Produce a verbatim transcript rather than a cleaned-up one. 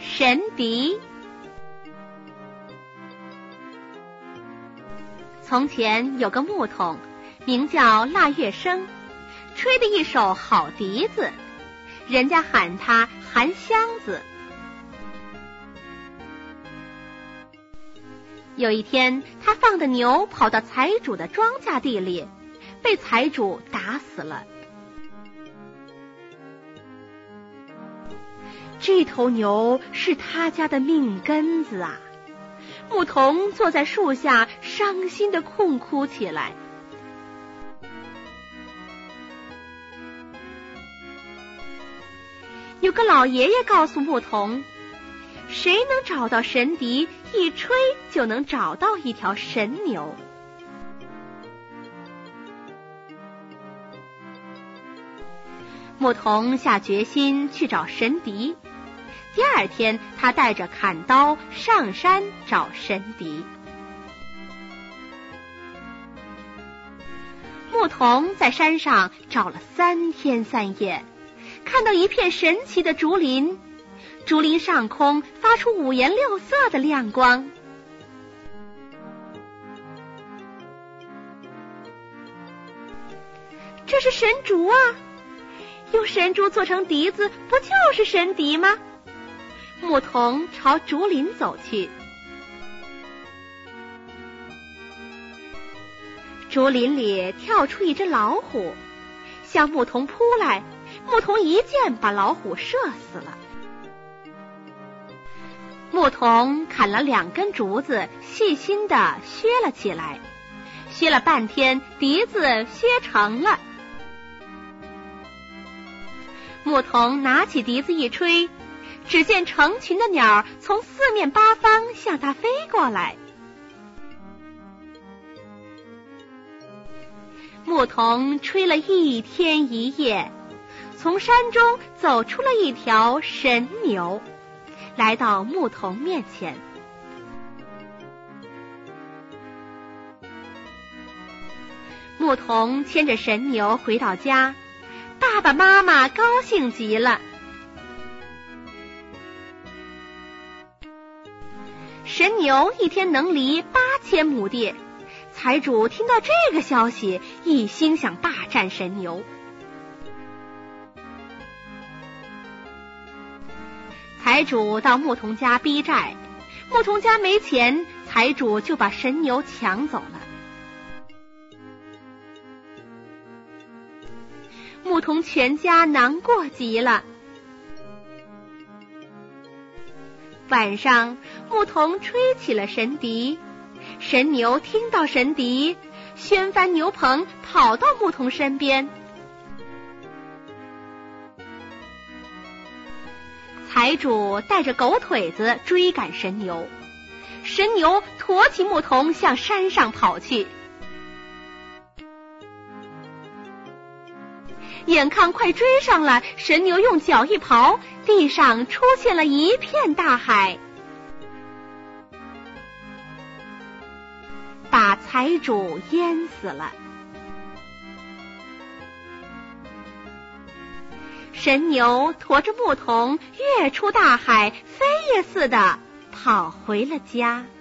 神笛。从前有个牧童，名叫腊月生，吹的一手好笛子，人家喊他韩湘子。有一天，他放的牛跑到财主的庄稼地里，被财主打死了。这头牛是他家的命根子啊！牧童坐在树下，伤心地痛哭起来。有个老爷爷告诉牧童，谁能找到神笛，一吹就能找到一条神牛。牧童下决心去找神笛。第二天，他带着砍刀上山找神笛。牧童在山上找了三天三夜，看到一片神奇的竹林，竹林上空发出五颜六色的亮光。这是神竹啊！用神竹做成笛子，不就是神笛吗？牧童朝竹林走去。竹林里跳出一只老虎，向牧童扑来，牧童一箭把老虎射死了。牧童砍了两根竹子，细心地削了起来，削了半天，笛子削成了。牧童拿起笛子一吹，只见成群的鸟从四面八方向他飞过来。牧童吹了一天一夜，从山中走出了一条神牛，来到牧童面前。牧童牵着神牛回到家，爸爸妈妈高兴极了。神牛一天能犁八千亩地，财主听到这个消息，一心想霸占神牛。财主到牧童家逼债，牧童家没钱，财主就把神牛抢走了。牧童全家难过极了。晚上，牧童吹起了神笛，神牛听到神笛，掀翻牛棚，跑到牧童身边。财主带着狗腿子追赶神牛，神牛驮起牧童向山上跑去。眼看快追上了，神牛用脚一刨，地上出现了一片大海，把财主淹死了。神牛驮着牧童跃出大海，飞也似的跑回了家。